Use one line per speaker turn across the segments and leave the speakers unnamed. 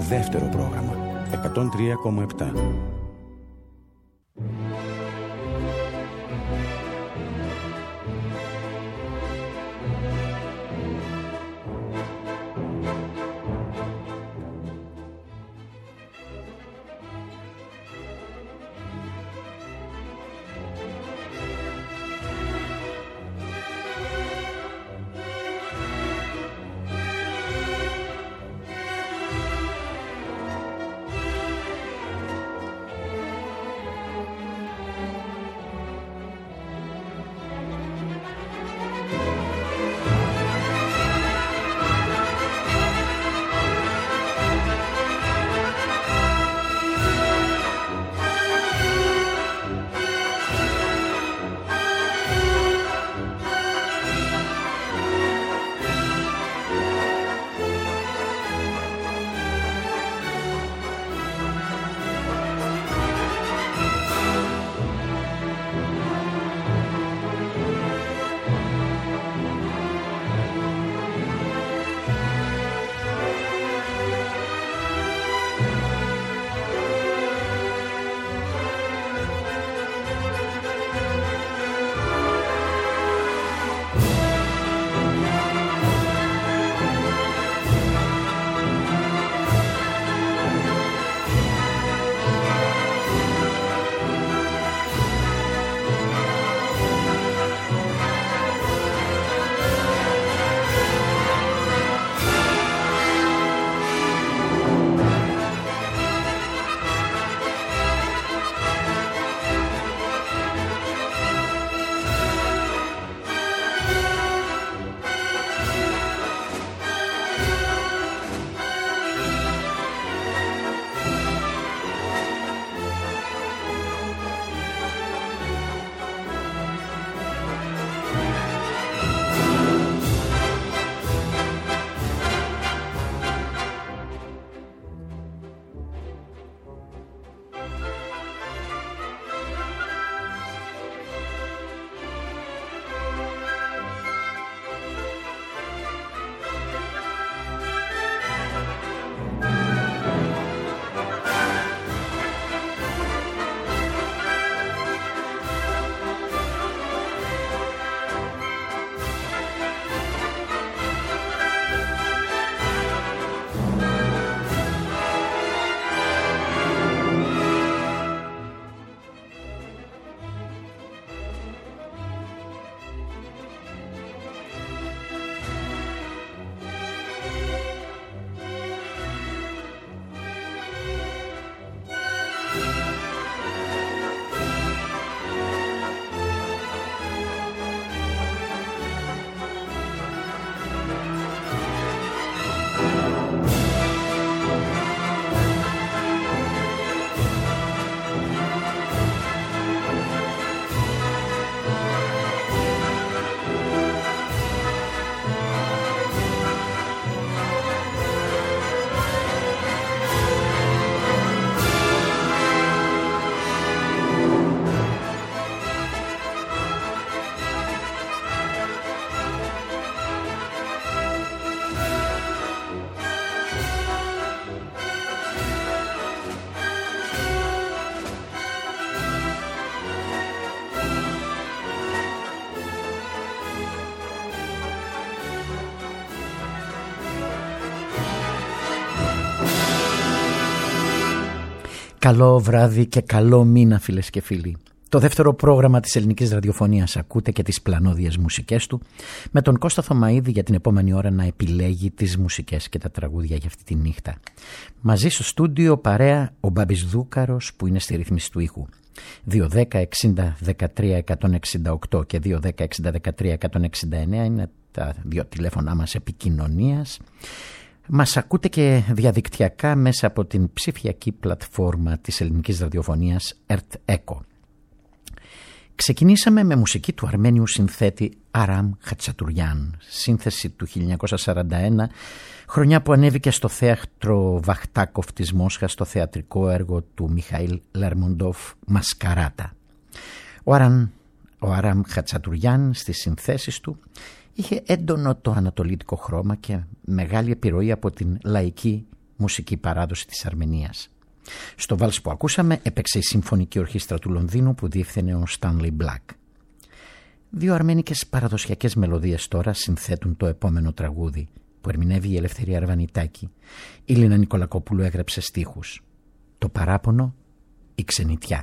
δεύτερο πρόγραμμα 103,7.
Καλό βράδυ και καλό μήνα, φίλες και φίλοι. Το δεύτερο πρόγραμμα της ελληνικής ραδιοφωνίας ακούτε και τις πλανόδιες μουσικές του, με τον Κώστα Θωμαίδη για την επόμενη ώρα να επιλέγει τις μουσικές και τα τραγούδια για αυτή τη νύχτα. Μαζί στο στούντιο παρέα ο Μπάμπης Δούκαρος που είναι στη ρύθμιση του ήχου. 210-60-13-168 και 210-60-13-169 είναι τα δύο τηλέφωνά μας επικοινωνίας. Μας ακούτε και διαδικτυακά μέσα από την ψηφιακή πλατφόρμα της ελληνικής ραδιοφωνίας ERT-ECO. Ξεκινήσαμε με μουσική του Αρμένιου συνθέτη Άραμ Χατσατουριάν, σύνθεση του 1941, χρονιά που ανέβηκε στο θέατρο Βαχτάκοφ της Μόσχας στο θεατρικό έργο του Μιχαήλ Λερμοντόφ «Μασκαράτα». Ο Άραμ Χατσατουριάν στις συνθέσεις του είχε έντονο το ανατολίτικο χρώμα και μεγάλη επιρροή από την λαϊκή μουσική παράδοση της Αρμενίας. Στο βάλς που ακούσαμε έπαιξε η Συμφωνική Ορχήστρα του Λονδίνου που διεύθυνε ο Stanley Black. Δύο αρμενικές παραδοσιακές μελωδίες τώρα συνθέτουν το επόμενο τραγούδι που ερμηνεύει η Ελευθερία Αρβανιτάκη. Η Λίνα Νικολακόπουλου έγραψε στίχους. Το παράπονο, η ξενιτιά.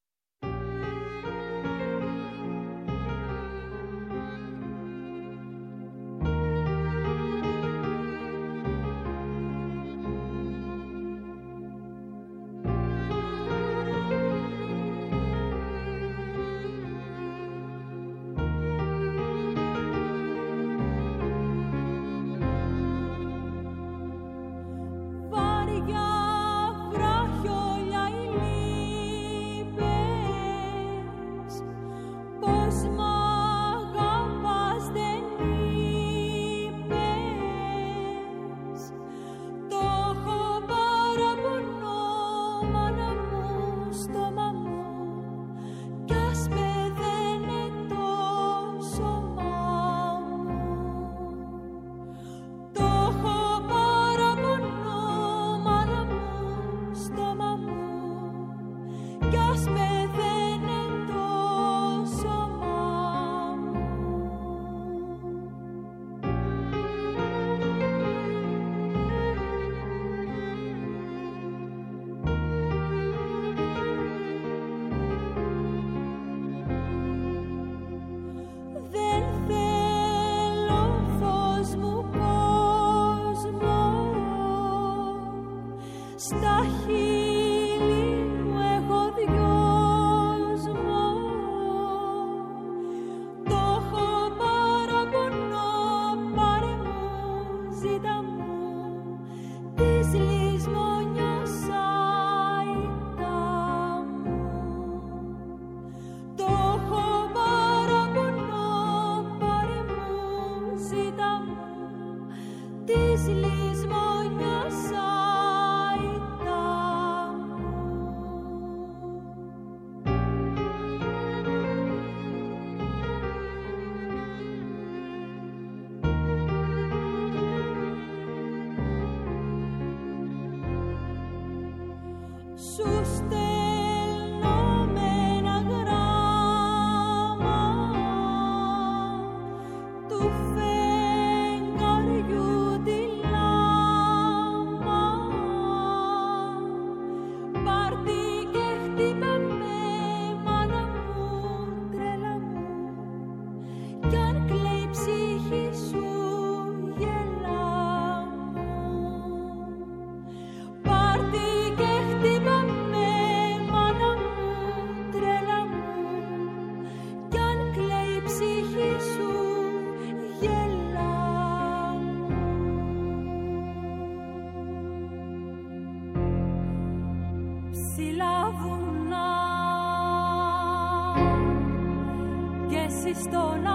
Στον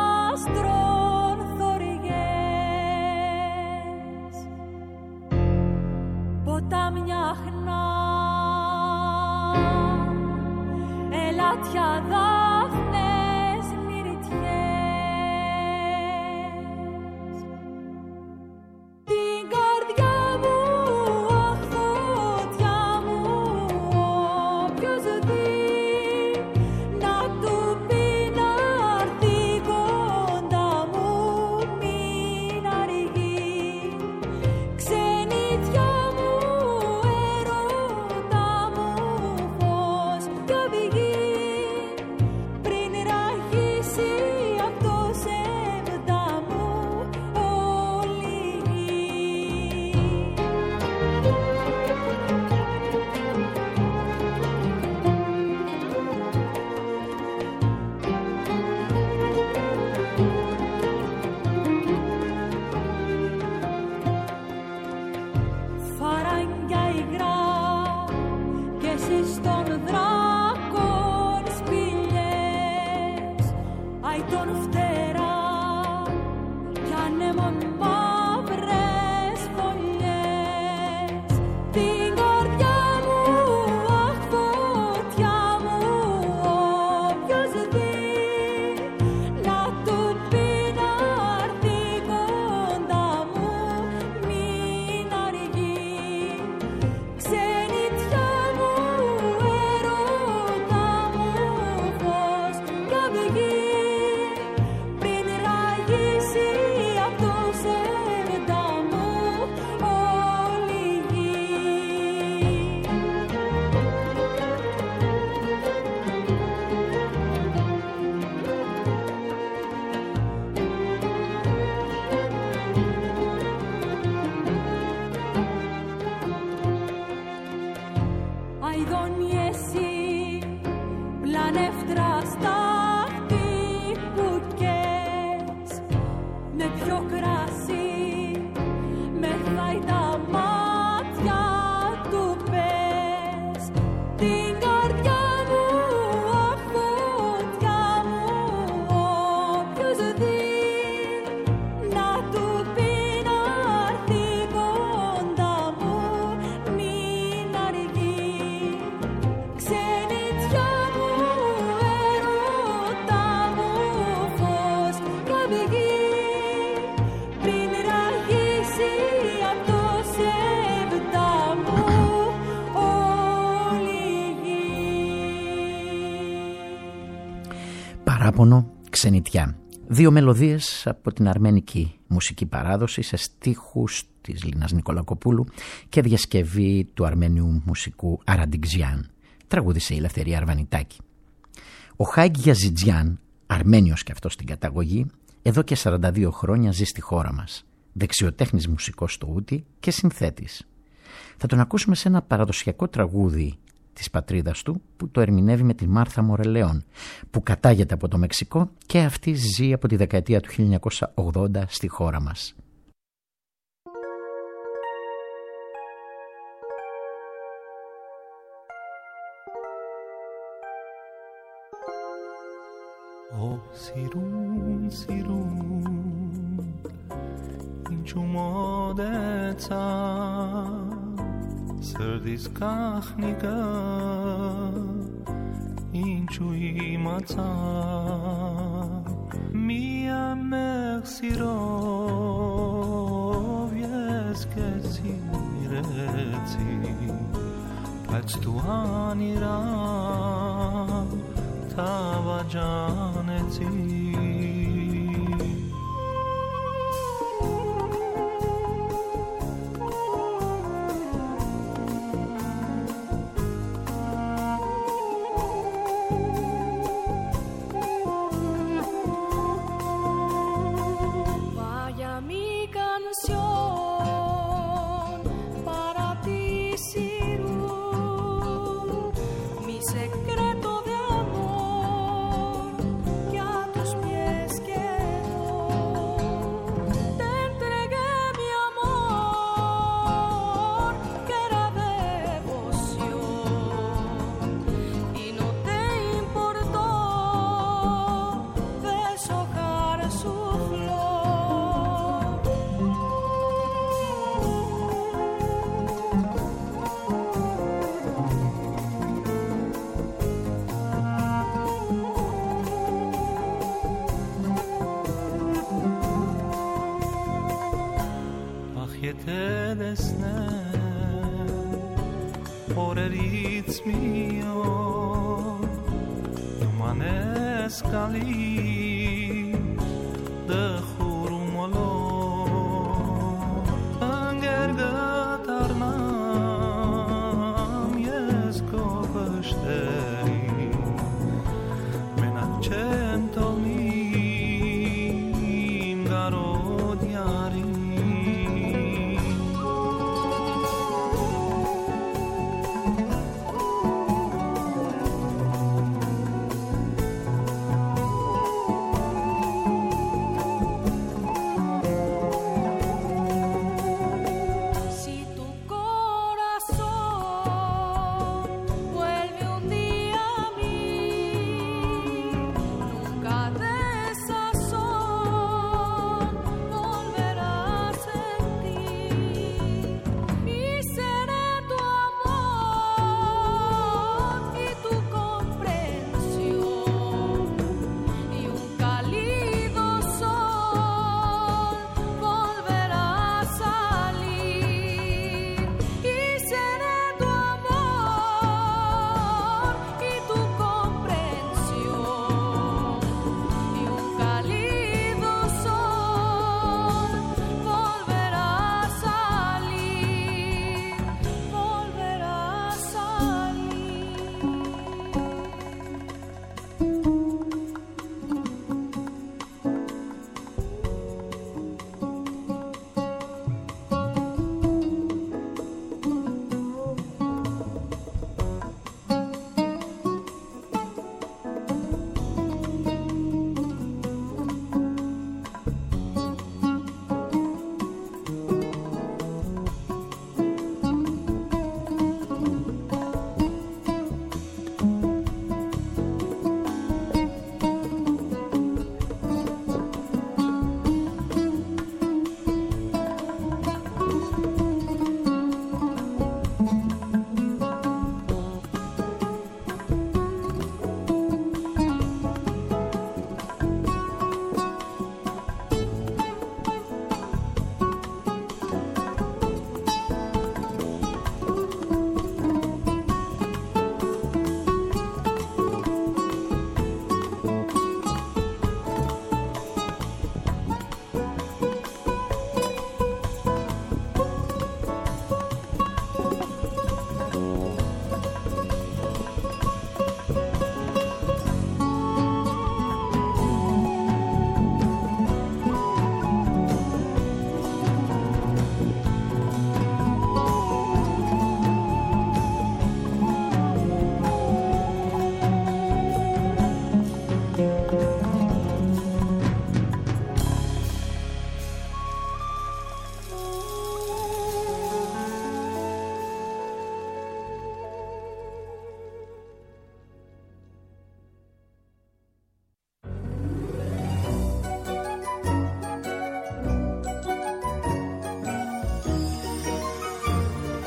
άστρον θωριγές, ποτάμια χνά, ελάτια δάφνες μυριτιές. Την καρδιά μου, αχ φωτιά μου, όποιος δει να του πει
παράπονο, ξενιτιά. Δύο μελωδίες από την αρμενική μουσική παράδοση σε στίχους της Λίνας Νικολακοπούλου και διασκευή του αρμένιου μουσικού Αραντιξιάν. Τραγούδισε η Ελευθερία Αρβανιτάκη. Ο Χάικ Γιαζιτζιάν, Αρμένιος και αυτός στην καταγωγή, εδώ και 42 χρόνια ζει στη χώρα μας. Δεξιοτέχνης μουσικός στο ούτι και συνθέτης. Θα τον ακούσουμε σε ένα παραδοσιακό τραγούδι της πατρίδας του που το ερμηνεύει με τη Μάρθα Μορελεόν, που κατάγεται από το Μεξικό και αυτή ζει από τη δεκαετία του 1980 στη χώρα μας.
Oh, sirun, sirun, ինչու մոդեցա, սրդիս կախնիկը, ինչու իմացա, միամեղ սիրով ես քեզ սիրեցի, բայց դու անիրավ Tavajanetsi
Vaya mi canción para ti, Sirun, mi secreto de
օրերից մի օր նմանես գալի դխուրում ոլոր ընկեր գտարնամ ես քո վշտերի մենակ չեմ թողնի իմ գարոդյարի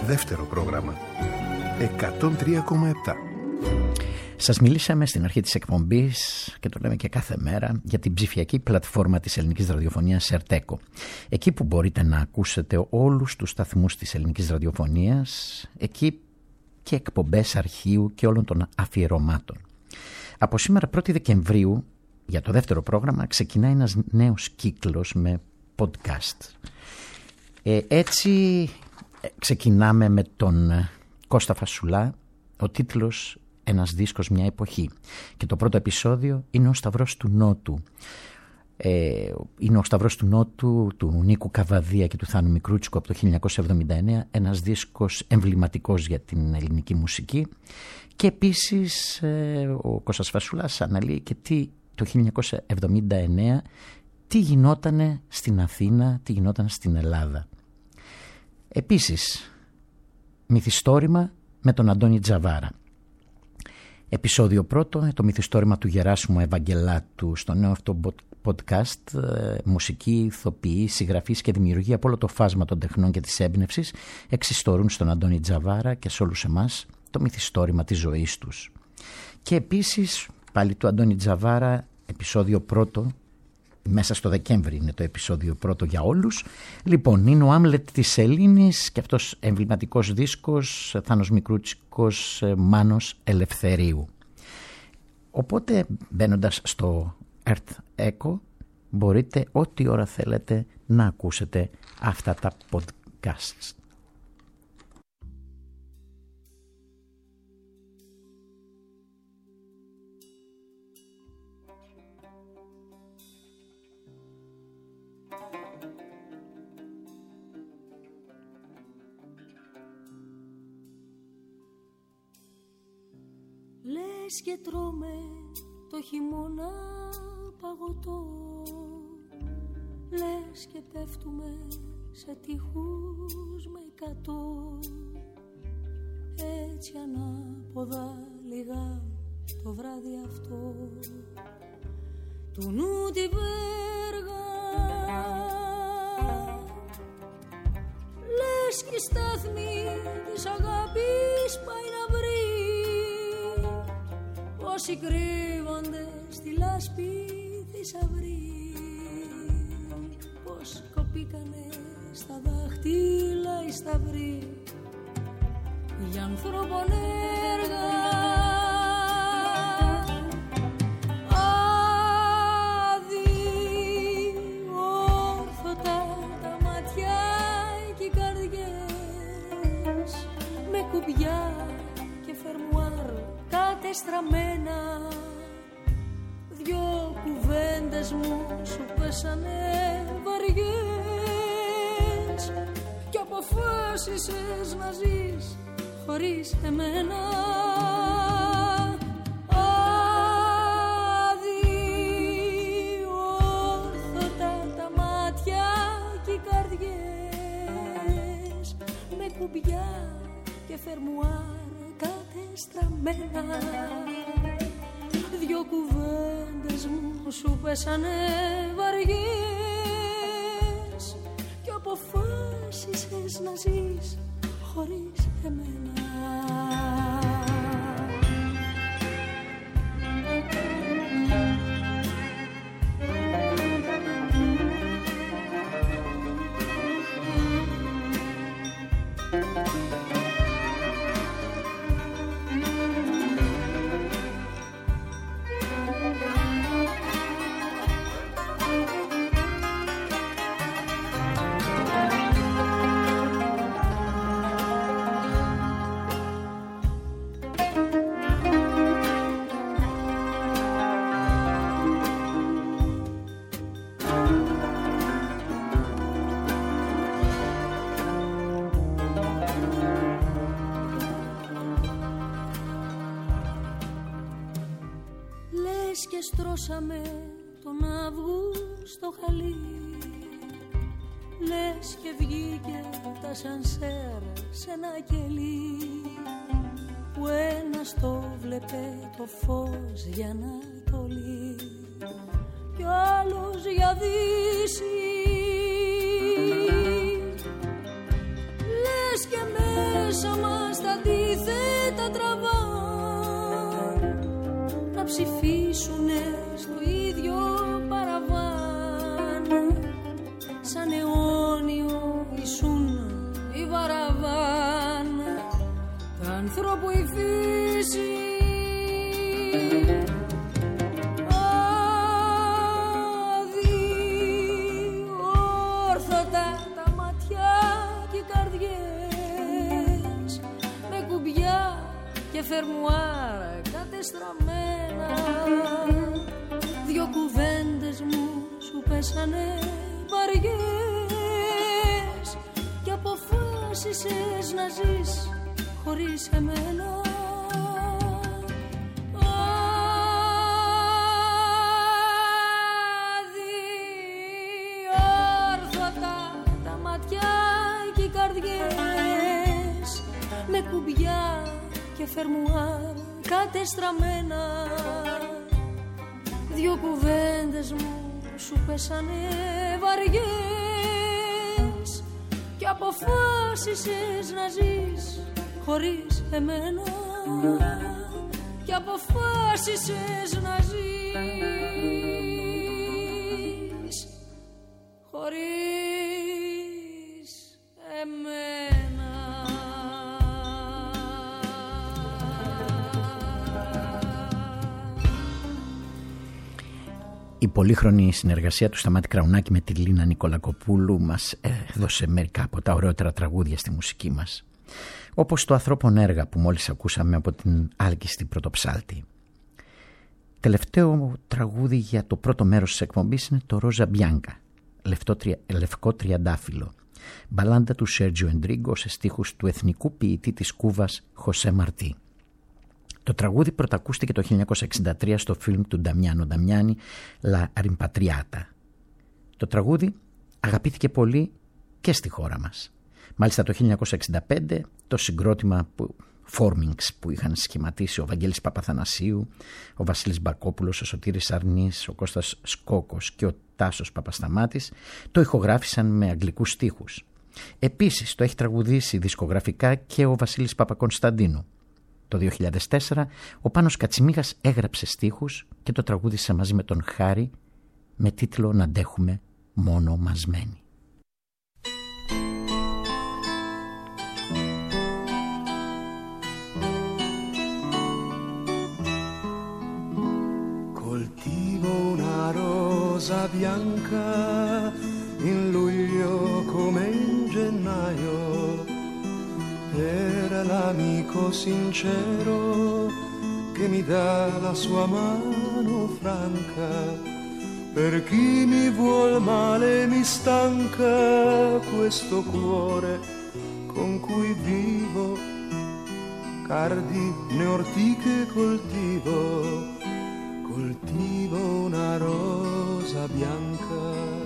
δεύτερο πρόγραμμα. 103,7.
Σας μιλήσαμε στην αρχή της εκπομπής και το λέμε και κάθε μέρα για την ψηφιακή πλατφόρμα της ελληνικής ραδιοφωνίας Certeco. Εκεί που μπορείτε να ακούσετε όλους τους σταθμούς της ελληνικής ραδιοφωνίας, εκεί και εκπομπές αρχείου και όλων των αφιερωμάτων. Από σήμερα 1η Δεκεμβρίου για το δεύτερο πρόγραμμα ξεκινάει ένας νέος κύκλος με podcast. Έτσι ξεκινάμε με τον Κώστα Φασουλά, ο τίτλος «Ένας δίσκος μια εποχή». Και το πρώτο επεισόδιο είναι ο Σταυρός του Νότου. Είναι ο Σταυρός του Νότου του Νίκου Καβαδία και του Θάνου Μικρούτσικου από το 1979, ένας δίσκος εμβληματικός για την ελληνική μουσική. Και επίσης ο Κώστας Φασουλάς αναλύει και το 1979 τι γινότανε στην Αθήνα, τι γινόταν στην Ελλάδα. Επίσης μυθιστόρημα με τον Αντώνη Τζαβάρα. Επεισόδιο πρώτο, το μυθιστόρημα του Γεράσιμου Ευαγγελάτου, στο νέο αυτό podcast, μουσική, ηθοποιοί, συγγραφής και δημιουργία από όλο το φάσμα των τεχνών και της έμπνευσης εξιστορούν στον Αντώνη Τζαβάρα και σε όλους εμάς το μυθιστόρημα της ζωής τους. Και επίσης πάλι του Αντώνη Τζαβάρα, επεισόδιο πρώτο, μέσα στο Δεκέμβρη είναι το επεισόδιο πρώτο για όλους. Λοιπόν, είναι ο Άμλετ της Σελήνης και αυτός εμβληματικός δίσκος, Θάνος Μικρούτσικος, Μάνος Ελευθερίου. Οπότε μπαίνοντας στο Earth Echo μπορείτε ό,τι ώρα θέλετε να ακούσετε αυτά τα podcasts.
Λες και τρώμε το χειμώνα παγωτό, λες και πέφτουμε σε τείχους με 100. Έτσι ανάποδα λιγά το βράδυ αυτό του νου τη βέργα. Λες και η στάθμη της αγάπης πάει να βρει όσοι κρύβονται στη λάσπη θησαυρή. Πως κοπήκανε στα δάχτυλα οι σταυροί για ανθρώπων έργα. Αδιόρθωτα τα μάτια και οι καρδιές με κουμπιά και φερμουάρ κατεστραμμένα. Δυο κουβέντες μου σου πέσανε βαριές κι αποφάσισες να ζεις χωρίς εμένα. Αδιόρθωτα τα μάτια και οι καρδιές με κουμπιά και φερμουάρ κατεστραμμένα. Δυο κουβέντες μου σου πέσανε βαριές κι αποφάσισες να ζεις χωρίς εμένα. Και στρώσαμε τον Αύγουστο χαλί, λες και βγήκε τα σανσέρ σε ένα κελί που ένας το βλέπε το φως για Ανατολή κι ο άλλος για Δύση. Λες και με και φερμουάρ κατεστραμμένα. Δυο κουβέντες μου σου πέσανε βαριές και αποφάσισες να ζεις χωρίς εμένα. Αδιόρθωτα τα μάτια και οι καρδιές με κουμπιά και φερμουάρ κατεστραμμένα. Δυο κουβέντες μου σου πέσανε βαριές και αποφάσισες να ζεις χωρίς εμένα. Και αποφάσισες να ζεις χωρίς εμένα.
Η πολύχρονη συνεργασία του Σταμάτη Κραουνάκη με τη Λίνα Νικολακοπούλου μας έδωσε μερικά από τα ωραιότερα τραγούδια στη μουσική μας. Όπως το ανθρώπων έργα που μόλις ακούσαμε από την Άλκιστη Πρωτοψάλτη. Τελευταίο τραγούδι για το πρώτο μέρος της εκπομπής είναι το Ρόζα Μπιάνκα, λευκό τριαντάφυλλο. Μπαλάντα του Σέρτζιο Εντρίγκο σε στίχους του εθνικού ποιητή της Κούβας Χωσέ Μαρτί. Το τραγούδι πρωτακούστηκε το 1963 στο φιλμ του Νταμιάνο Νταμιάνι «La Rimpatriata». Το τραγούδι αγαπήθηκε και στη χώρα μας. Μάλιστα το 1965 το συγκρότημα Formings που είχαν σχηματίσει ο Βαγγέλης Παπαθανασίου, ο Βασίλης Μπακόπουλος, ο Σωτήρης Αρνής, ο Κώστας Σκόκος και ο Τάσος Παπασταμάτης το ηχογράφησαν με αγγλικούς στίχους. Επίσης το έχει τραγουδήσει δισκογραφικά και ο Βασίλης Παπακωνσταντίνου. Το 2004 ο Πάνος Κατσιμίγας έγραψε στίχους και το τραγούδισε μαζί με τον Χάρη με τίτλο «Να αντέχουμε μόνο μαζμένοι».
Coltivo una rosa bianca in luglio come in gennaio per l'amico sincero che mi dà la sua mano franca. Per chi mi vuol male mi stanca questo cuore con cui vivo, cardine ortiche coltivo, coltivo una rosa bianca.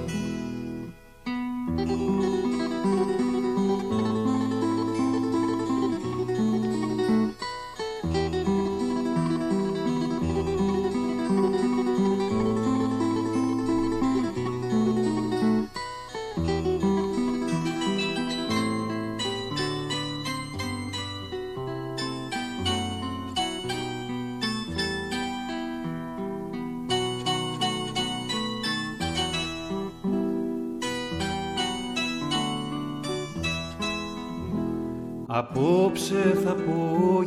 Απόψε θα πω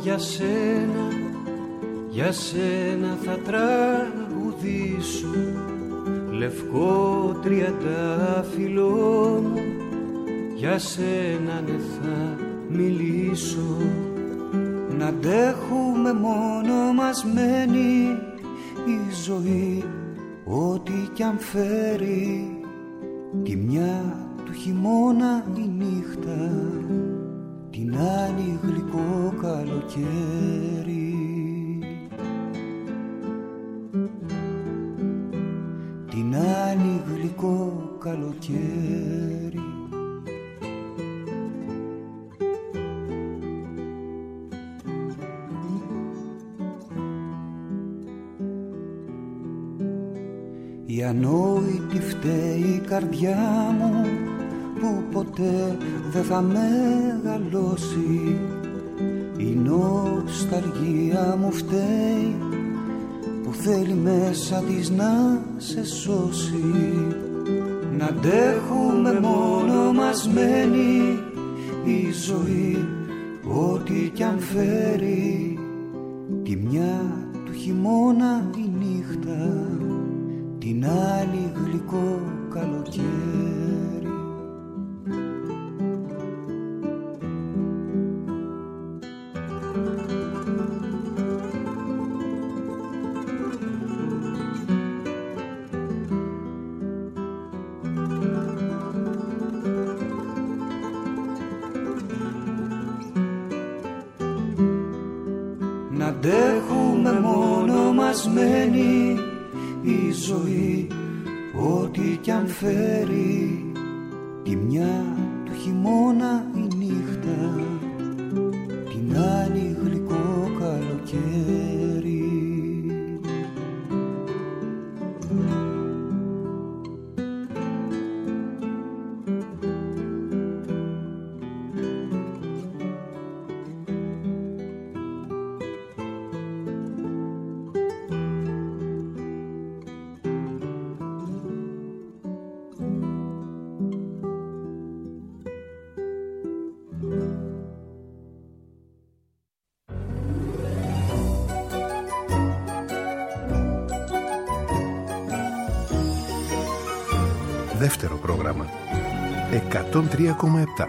για σένα θα τραγουδήσω, λευκό τριαντάφυλλο μου, για σένα ναι θα μιλήσω. Να αντέχουμε μόνο μαζμένη η ζωή, ό,τι κι αν φέρει, τη μια του χειμώνα η νύχτα, την άλλη γλυκό καλοκαίρι. Την άλλη γλυκό καλοκαίρι. Η ανόητη φταίει η καρδιά μου που ποτέ δεν θα μεγαλώσει. Η νοσταλγία μου φταίει που θέλει μέσα της να σε σώσει. Να αντέχουμε μόνο μαζμένη η ζωή, ό,τι κι αν φέρει, τη μια του χειμώνα η νύχτα, την άλλη γλυκό καλοκαίρι. αντέχουμε μόνο μας μένει η ζωή, ό,τι κι αν φέρει. Τη μια του χειμώνα η νύχτα, την άλλη γλυκό καλοκαίρι.
Δεύτερο πρόγραμμα 103,7.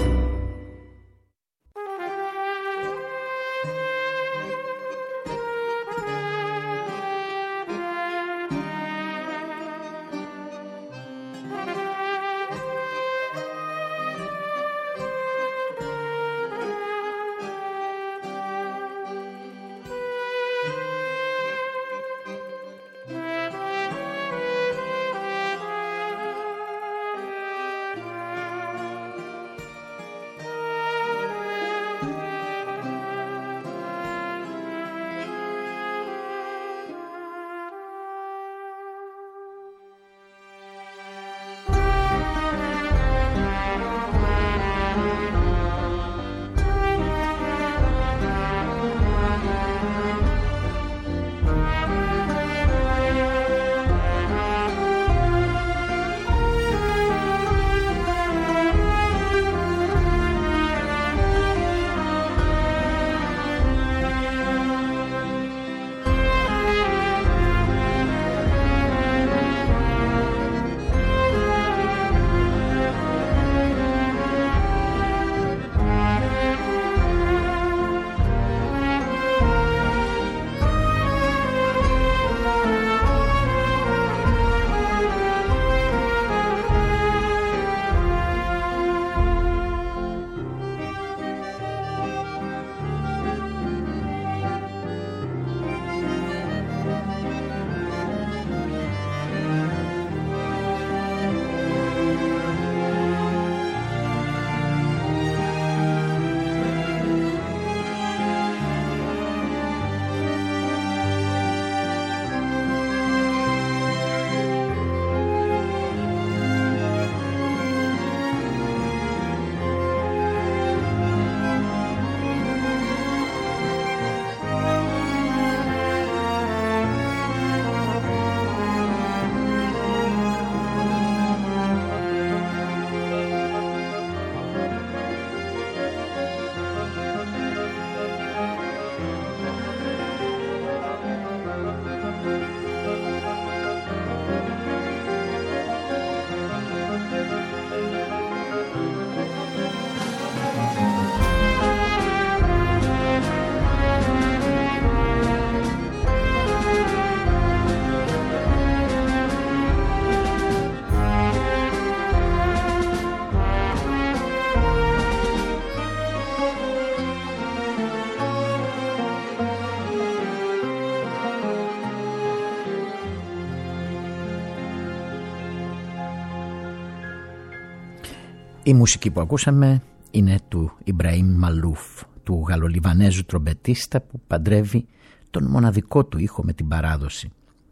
Η μουσική που ακούσαμε είναι του Ιμπραήμ Μαλούφ, του Γαλλολιβανέζου τρομπετίστα που παντρεύει τον μοναδικό του ήχο με την παράδοση.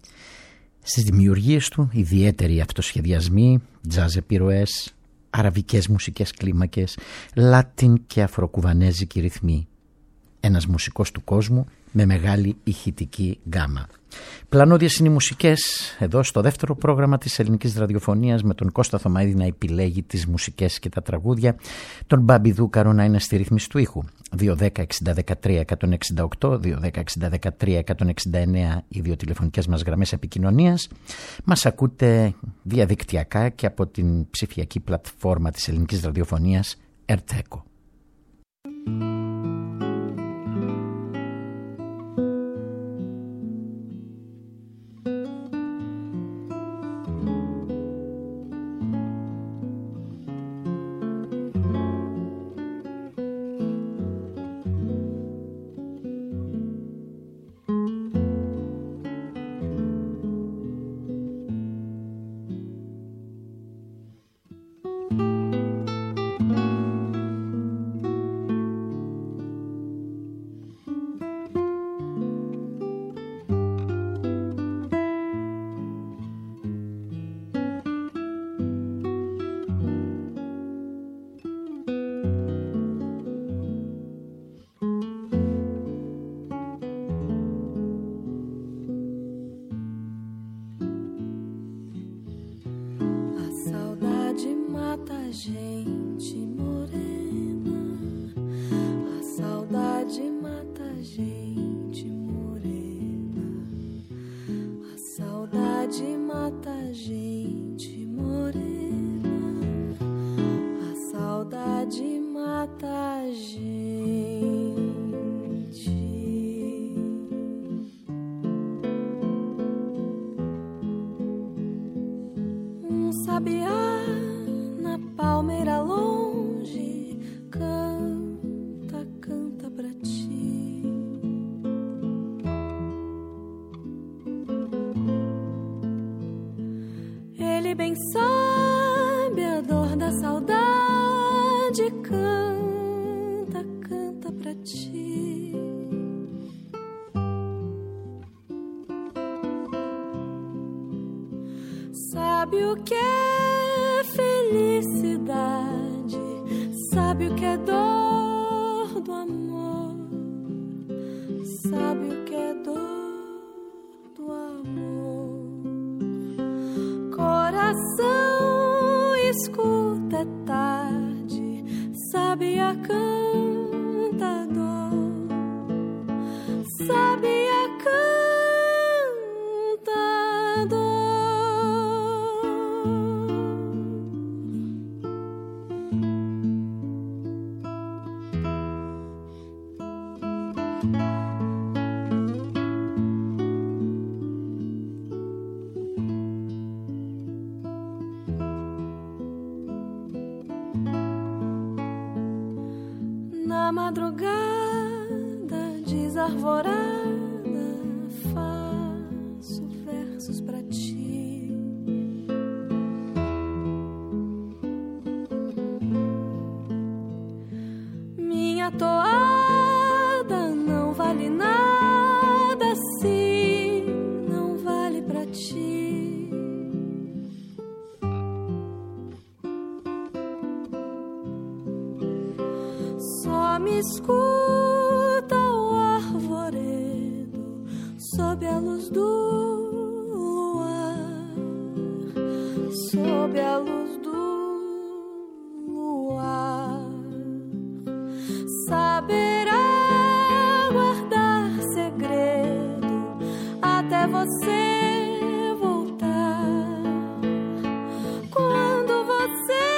Στις δημιουργίες του ιδιαίτεροι αυτοσχεδιασμοί, τζάζ επιρροές, αραβικές μουσικές κλίμακες, λάτιν και αφροκουβανέζικοι ρυθμοί. Ένας μουσικός του κόσμου με μεγάλη ηχητική γκάμα. Πλανώδιες είναι οι μουσικές εδώ στο δεύτερο πρόγραμμα της ελληνικής ραδιοφωνίας, με τον Κώστα Θωμαίδη να επιλέγει τις μουσικές και τα τραγούδια, τον Μπάμπη Δούκαρο να είναι στη ρύθμιση του ήχου. 210-60-13-168, 210-60-13-169 οι δύο τηλεφωνικές μας γραμμές επικοινωνίας. Μας ακούτε διαδικτυακά και από την ψηφιακή πλατφόρμα της ελληνικής ραδιοφωνίας Ερτέκο.
tarde canta, canta pra ti. Sabe o que é felicidade? Sabe o que é dor do amor? Sabe o que é dor do amor? Coração, escuta, é tarde, sabe a cantador, sabe a cantador. Na madrugada desarvorada faço versos pra ti. Minha toada não vale nada se não vale pra ti. Só me escuta o arvoredo sob a luz do luar, sob a luz do luar. Saberá guardar segredo até você voltar. Quando você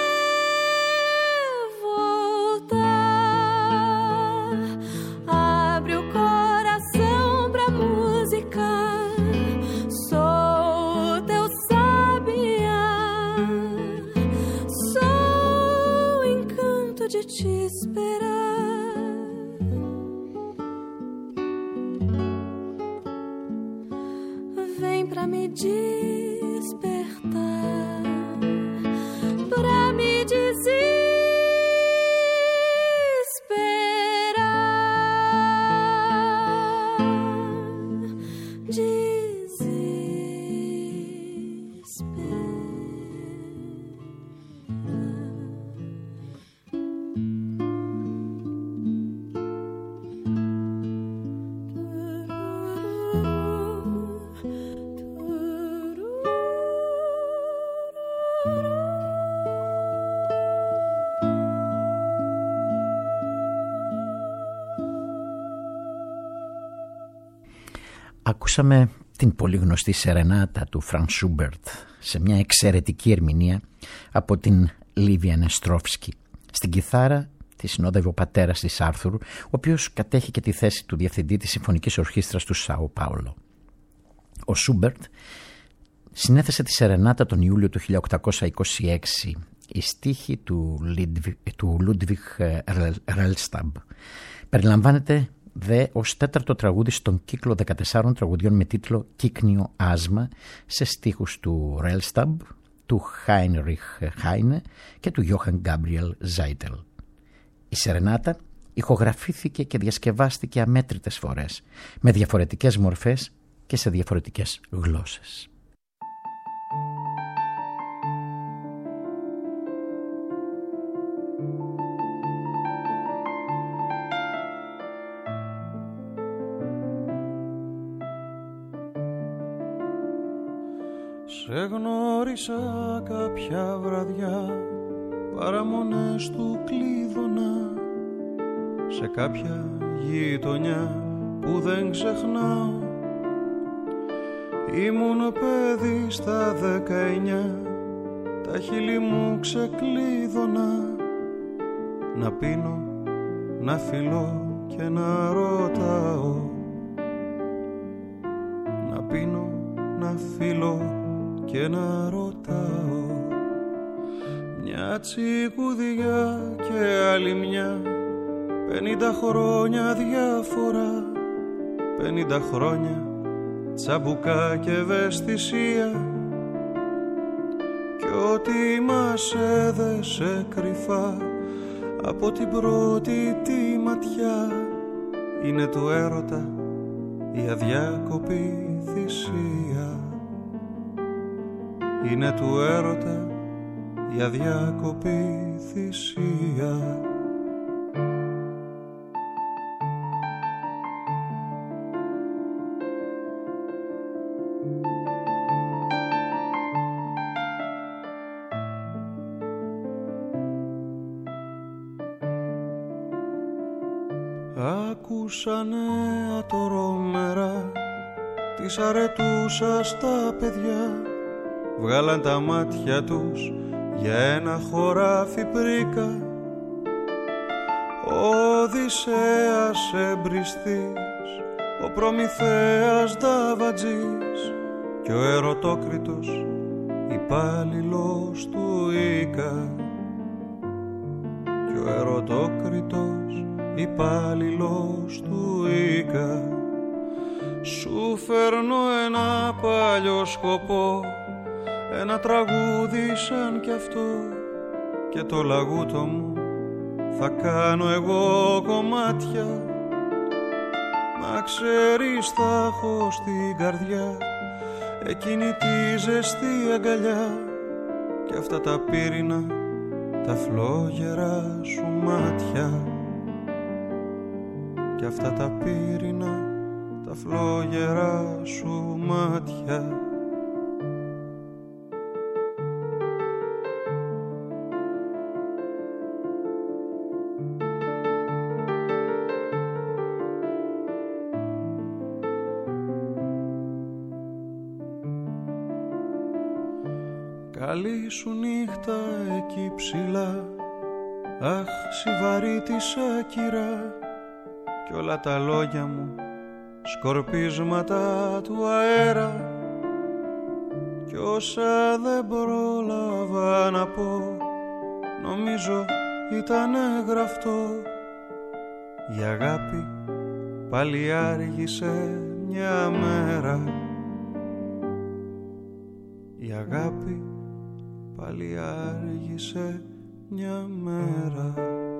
voltar, abre o coração pra música. Sou teu sabiá, sou o encanto de te esperar. Vem pra me despertar, pra me
Ακούσαμε την πολύ γνωστή σερενάτα του Φρανς Σούμπερτ σε μια εξαιρετική ερμηνεία από την Λίβια Νεστρόφσκι. Στην κιθάρα τη συνόδευε ο πατέρας της Άρθουρ, ο οποίος κατέχει και τη θέση του διευθυντή της Συμφωνικής Ορχήστρας του Σάο Πάολο. Ο Σούμπερτ συνέθεσε τη σερενάτα τον Ιούλιο του 1826. Η στίχη του Λούντβιχ Ρέλσταμπ περιλαμβάνεται δε ως τέταρτο τραγούδι στον κύκλο 14 τραγουδιών με τίτλο «Κύκνιο άσμα» σε στίχους του Ρέλσταμπ, του Χάινριχ Χάινε και του Γιώχαν Γκάμπριελ Ζάιτελ. Η σερενάτα ηχογραφήθηκε και διασκευάστηκε αμέτρητες φορές, με διαφορετικές μορφές και σε διαφορετικές γλώσσες.
Σε γνώρισα κάποια βραδιά, παραμονές του κλείδωνα, σε κάποια γειτονιά που δεν ξεχνάω. Ήμουν παιδί στα 19, τα χείλη μου ξεκλείδωνα, να πίνω, να φιλώ και να ρωτάω. Να πίνω, να φιλώ και να ρωτάω. Μια τσικουδιά και άλλη μια, 50 χρόνια διαφορά, 50 χρόνια τσαμπουκά και ευαισθησία, κι ό,τι μας έδεσε κρυφά από την πρώτη τη ματιά. Είναι του έρωτα η αδιάκοπη θυσία. Είναι του έρωτα η αδιάκοπη θυσία. Άκουσα νέα τρομερά, τις αρετούσα στα παιδιά. Βγάλαν τα μάτια τους για ένα χωράφι πρίκα. Ο Οδυσσέας εμπριστής, ο Προμηθέας δαβατζής και ο Ερωτόκριτος υπάλληλος του Ίκα. Και ο Ερωτόκριτος υπάλληλος του Ίκα. Σου φέρνω ένα παλιό σκοπό, ένα τραγούδι σαν κι αυτό, και το λαγούτο μου θα κάνω εγώ κομμάτια. Να ξέρεις θα έχω στην καρδιά εκείνη τη ζεστή αγκαλιά και αυτά τα πύρινα τα φλόγερα σου μάτια. Και αυτά τα πύρινα τα φλόγερα σου μάτια. Καλή σου νύχτα εκεί ψηλά, αχ Σιβαρίτησα κυρά, κι όλα τα λόγια μου σκορπίσματα του αέρα. Κι όσα δεν πρόλαβα να πω, νομίζω ήταν γραφτό. Η αγάπη πάλι άργησε μια μέρα. Η αγάπη πάλι άργησε μια μέρα.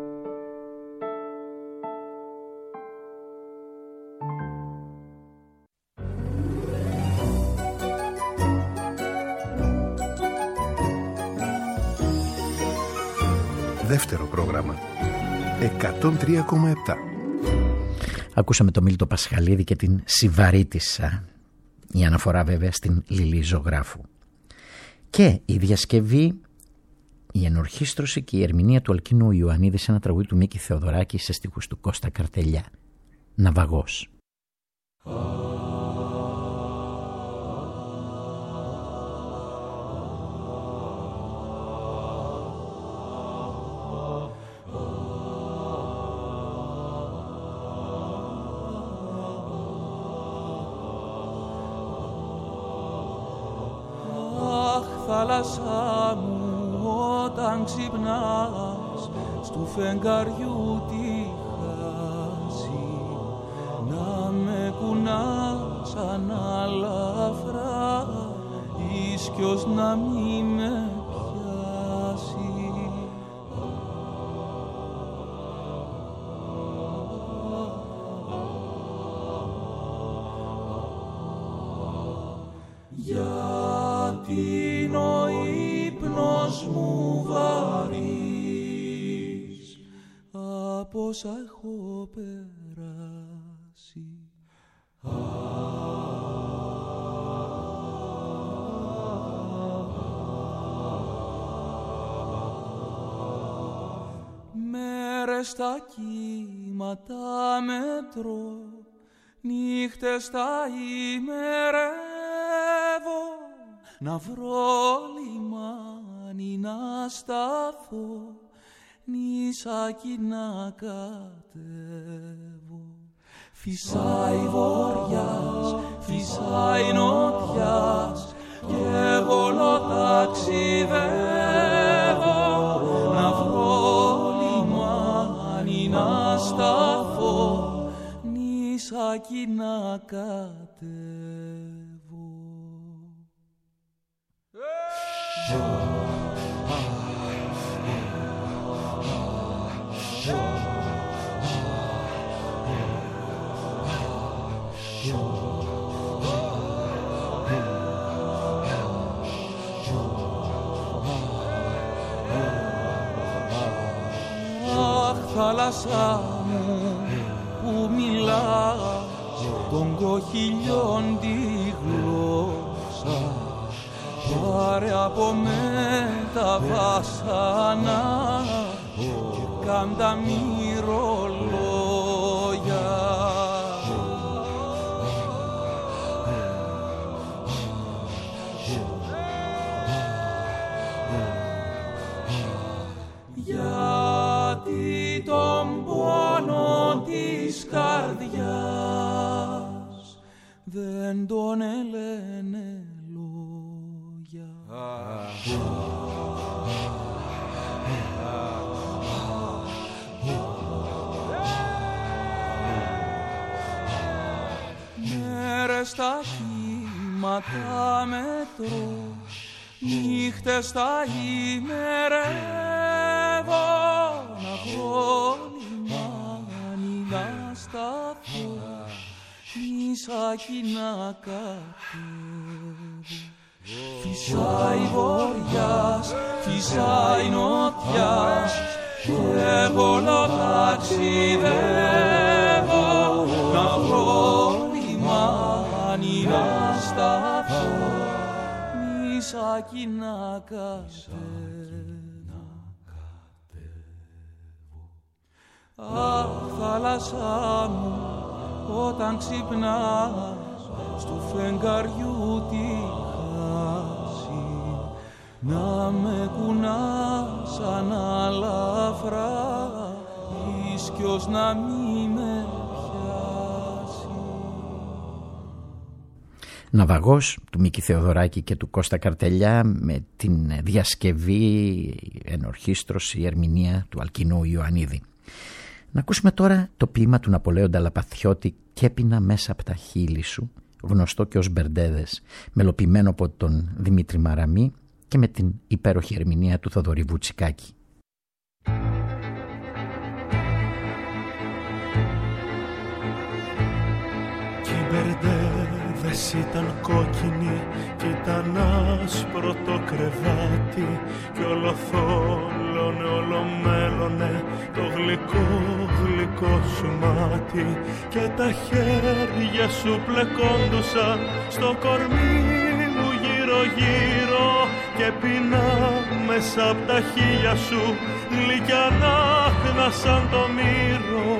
Δεύτερο πρόγραμμα 103,7.
Ακούσαμε το Μίλτο Πασχαλίδη και την Σιβαρίτησα. Η αναφορά βέβαια στην Λιλή Ζωγράφου. Και η διασκευή, η ενορχήστρωση και η ερμηνεία του Αλκίνου Ιωαννίδη σε ένα τραγούδι του Μίκη Θεοδωράκη σε στίχους του Κώστα Καρτελιά. Ναυαγός.
Θάλασσά μου όταν ξυπνάς στου φεγγαριού τη χάση, να με κουνάς αναλαφρά ίσκιος να μη με πιάσει. Γιατί ο ύπνος μου βαρύς από όσα έχω περάσει. Μέρες στα κύματα μετρώ, νύχτες τα ημερεύω, να βρω λιμάνι να σταθώ, νησάκι να κατέβω. Φυσάει βοριάς, φυσάει νότιας, κι εγώ ταξιδεύω, να βρω λιμάνι να σταθώ, νησάκι να κατέβω. Θάλασσά μου που μιλά των κοχυλιών τη γλώσσα, πάρε από με τα βάσανα και κάντα μυρολόγια. Γιατί τον πόνο της καρδιάς δεν τον ελένε λόγια. Μέρες στα κύματα μετρώ, νύχτες τα ημερεύω, να βρω λιμάνι να σταθώ, νησάκι να κατέβω. Φυσάει βοριάς, φυσάει νοτιάς, και πολλό ταξιδεύω, να βρω λιμάνι να σταθώ, νησάκι να κατέβω. Αχ, θάλασσά μου, όταν ξυπνάς στου φεγγαριού τη χάση, να με κουνάς σαν αλαφρά, ίσκιος να μη με πιάσει.
Ναυαγός του Μίκη Θεοδωράκη και του Κώστα Καρτελιά, με την διασκευή, ενορχήστρωση, ερμηνεία του Αλκινού Ιωαννίδη. Να ακούσουμε τώρα το ποίημα του Ναπολέοντα Λαπαθιώτη «Κέπινα μέσα από τα χείλη σου», γνωστό και ως Μπερντέδες, μελοποιημένο από τον Δημήτρη Μαραμή και με την υπέροχη ερμηνεία του Θοδωρή Βουτσικάκη.
Κι οι Μπερντέδες ήταν κόκκινοι κι ήταν άσπρο το κρεβάτι, κι όλο θόλωνε, όλο μέλωνε το γλυκό γλυκό σου μάτι, και τα χέρια σου πλεκόντουσαν στο κορμί μου γύρω γύρω, και πεινά μέσα απ' τα χείλια σου γλυκιά νάχνα σαν το μύρο,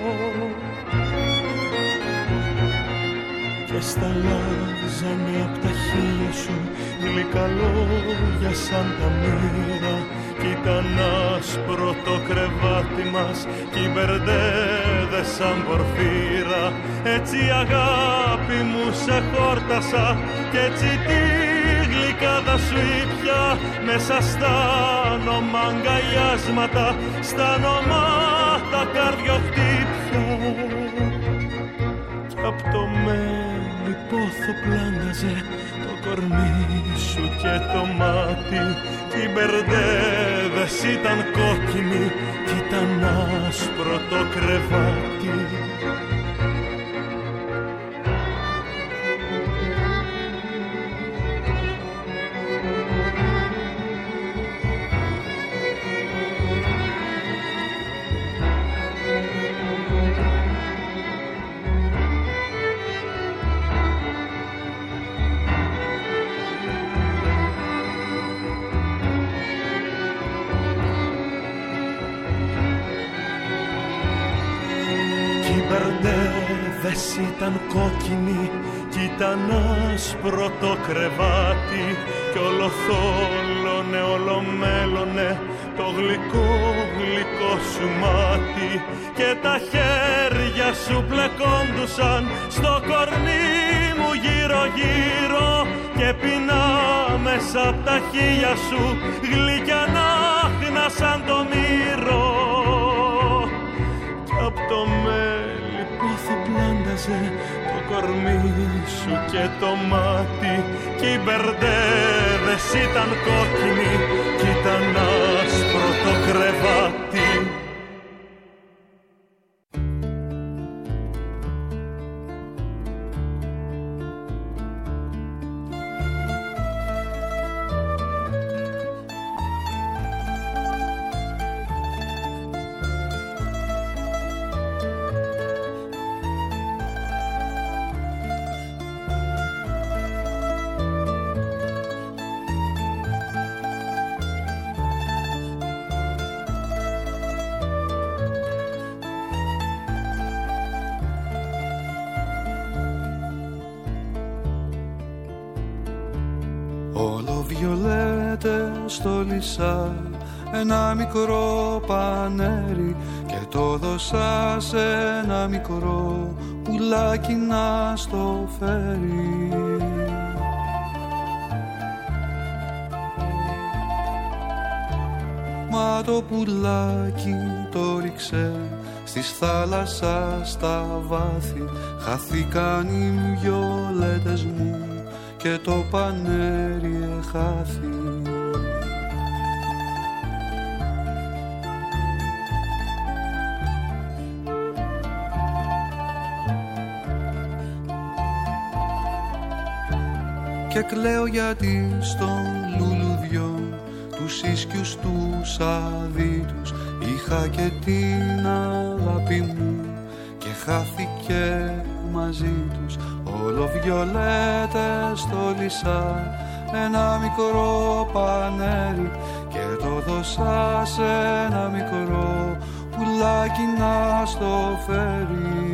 και σταλάζανε απ' τα χείλια σου γλυκά λόγια σαν τα μοίρα, κι ήταν άσπρο το κρεβάτι μας κι οι Μπερντέδες σαν πορφύρα. Έτσι αγάπη μου σε χόρτασα κι έτσι τη γλυκάδα σου ήπια, μέσα στα όνομα αγκαλιάσματα, στα όνομα τα καρδιοχτύπια, κι απ' το μέλι πόθο πλάνταζε το κορμί σου και το μάτι, κι οι Μπερντέδες ήταν κόκκινοι κι ήταν άσπρο το κρεβάτι. Ήταν κόκκινη κι ήταν άσπρο το κρεβάτι, κι όλο θόλωνε, όλο μέλωνε το γλυκό γλυκό σου μάτι, και τα χέρια σου πλεκόντουσαν στο κορμί μου γύρω γύρω, και πεινά μέσα απ' τα χείλια σου γλυκιά νάχνα σαν το μύρο, κι απ' το μέλι πόθο πλάνταζε το κορμί σου και το μάτι, κι οι Μπερντέδες ήταν κόκκινοι κι ήταν άσπρο το κρεβάτι.
όλο βιολέτες στόλισα ένα μικρό πανέρι και το δώσα σε ένα μικρό πουλάκι να στο φέρει. Μα το πουλάκι το ρίξε στις θάλασσας στα βάθη, χάθηκαν οι βιολέτες μου και το πανέρι εχάθη. Και κλαίω γιατί στον λουλουδιό τους ίσκιους τους αδίτους είχα και την αγάπη μου και χάθηκε μαζί τους. Όλο βιολέτες στόλισα ένα μικρό πανέρι και το δώσα σε ένα μικρό πουλάκι να στο φέρει.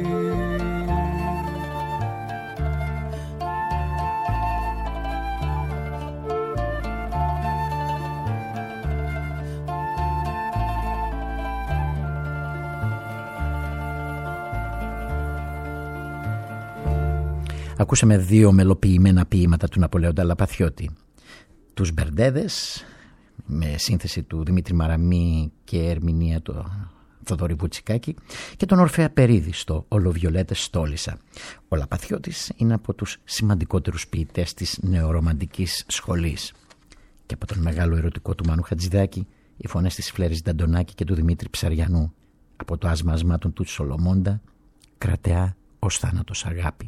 Ακούσαμε δύο μελοποιημένα ποίηματα του Ναπολέοντα Λαπαθιώτη. Τους Μπερντέδες, με σύνθεση του Δημήτρη Μαραμή και ερμηνεία του Θοδωρή Βουτσικάκη, και τον Ορφέα Περίδη στο «Ολοβιολέτες στόλισα». Ο Λαπαθιώτης είναι από τους σημαντικότερους ποιητές της νεορομαντικής σχολής. Και από τον μεγάλο ερωτικό του Μάνου Χατζηδάκη, οι φωνές της Φλέρης Νταντονάκη και του Δημήτρη Ψαριανού, από το άσμα ασμάτων του Σολομώντα, κρατεά ως θάνατος αγάπη.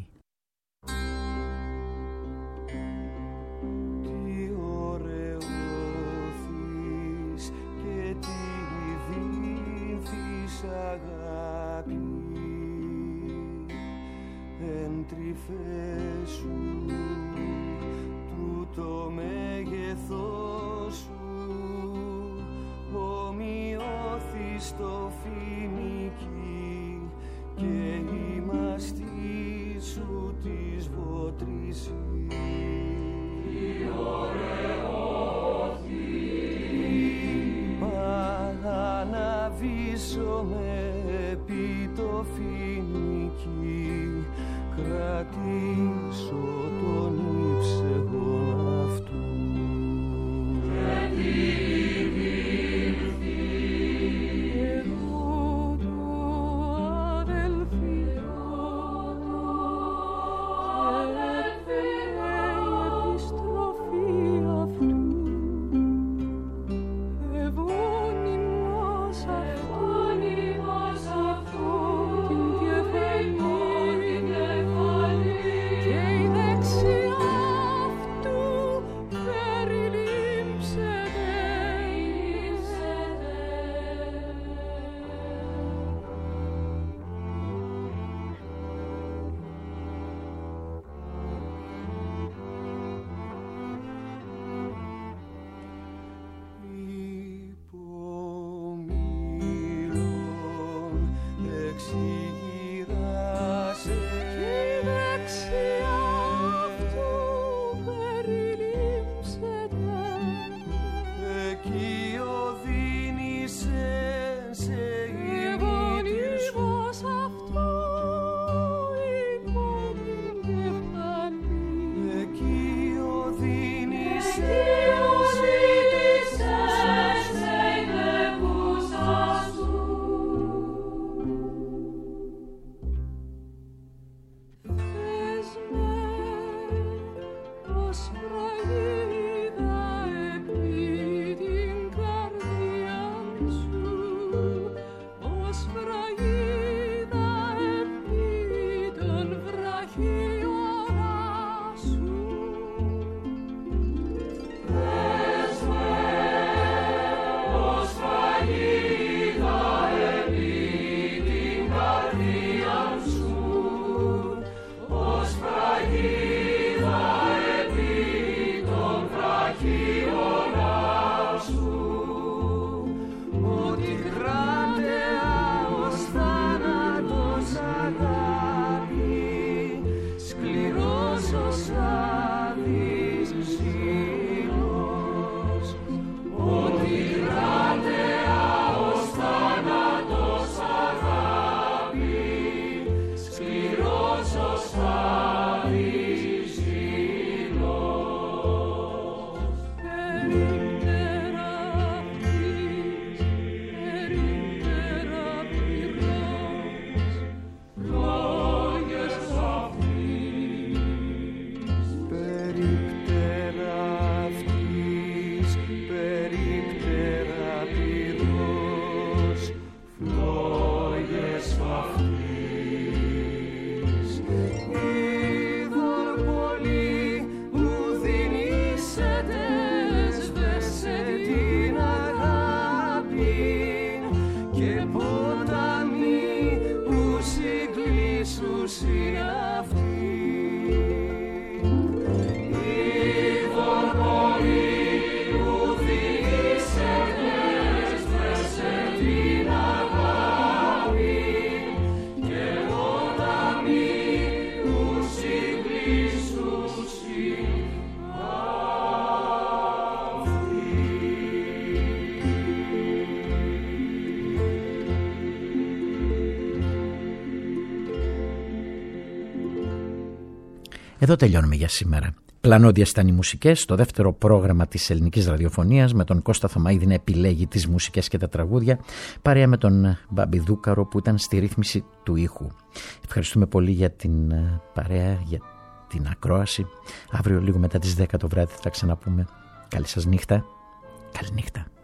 Το μέγεθός σου ομοιώθη στο φοινική και η μαστή σου της βοτρήσης. Τι ωραιώθη αναβήσομαι επί το φοινική, κρατήσω τον ύψεγον αυτού.
Εγώ το αδελφικό και η επιστροφή αυτού, ευώνυμος αυτό, την κεφαλή και η δεξιά
Εδώ τελειώνουμε για σήμερα. Πλανώδιες ήταν οι μουσικές, το δεύτερο πρόγραμμα της ελληνικής ραδιοφωνίας, με τον Κώστα Θωμαίδη να επιλέγει τις μουσικές και τα τραγούδια, παρέα με τον Μπάμπη Δούκαρο που ήταν στη ρύθμιση του ήχου. Ευχαριστούμε πολύ για την παρέα, για την ακρόαση. Αύριο λίγο μετά τις 10 το βράδυ θα ξαναπούμε. Καλή σας νύχτα. Καλή νύχτα.